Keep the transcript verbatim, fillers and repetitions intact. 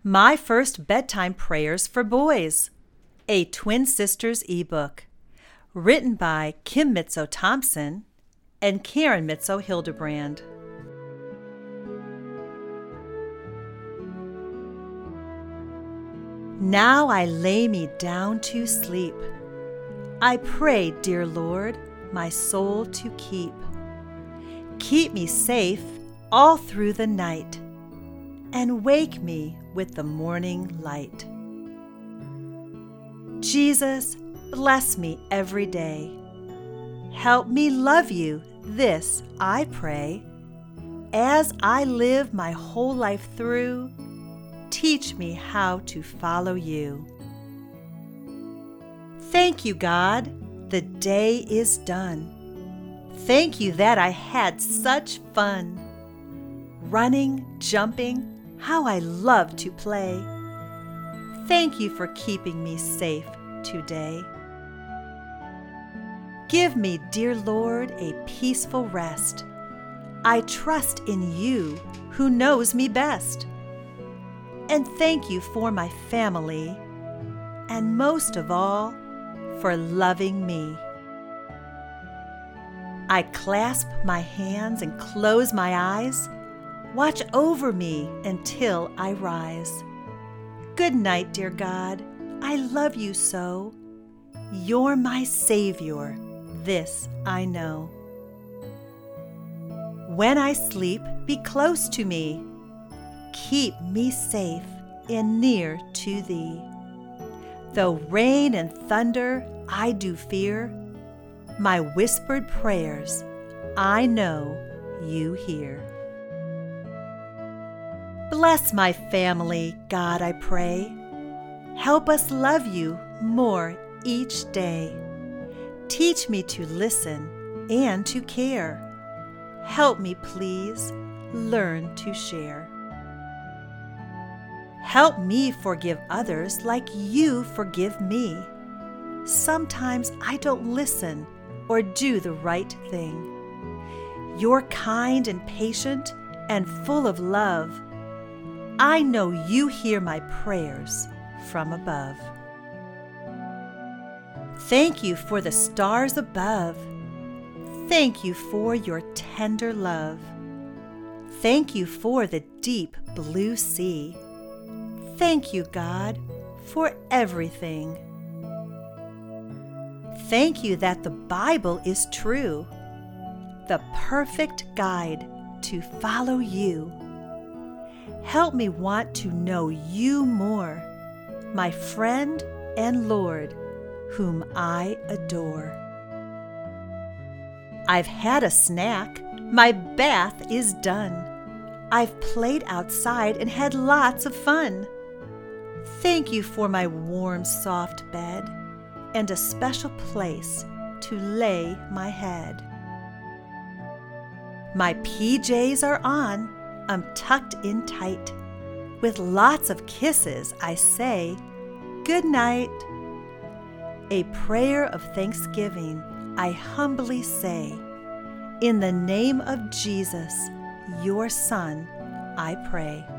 My First Bedtime Prayers for Boys, a Twin Sisters ebook, written by Kim Mitzo Thompson and Karen Mitzo Hildebrand. Now I lay me down to sleep. I pray, dear Lord, my soul to keep. Keep me safe all through the night, and wake me with the morning light. Jesus, bless me every day. Help me love you, this I pray. As I live my whole life through, teach me how to follow you. Thank you, God, the day is done. Thank you that I had such fun. Running, jumping, how I love to play. Thank you for keeping me safe today. Give me, dear Lord, a peaceful rest. I trust in you who knows me best. And thank you for my family, and most of all, for loving me. I clasp my hands and close my eyes. Watch over me until I rise. Good night, dear God. I love you so. You're my Savior, this I know. When I sleep, be close to me. Keep me safe and near to thee. Though rain and thunder I do fear, my whispered prayers I know you hear. Bless my family, God, I pray. Help us love you more each day. Teach me to listen and to care. Help me, please, learn to share. Help me forgive others like you forgive me. Sometimes I don't listen or do the right thing. You're kind and patient and full of love. I know you hear my prayers from above. Thank you for the stars above. Thank you for your tender love. Thank you for the deep blue sea. Thank you, God, for everything. Thank you that the Bible is true, the perfect guide to follow you. Help me want to know you more, my friend and Lord, whom I adore. I've had a snack, my bath is done. I've played outside and had lots of fun. Thank you for my warm, soft bed and a special place to lay my head. My P Js are on, I'm tucked in tight. With lots of kisses, I say, good night. A prayer of thanksgiving I humbly say, in the name of Jesus, your Son, I pray.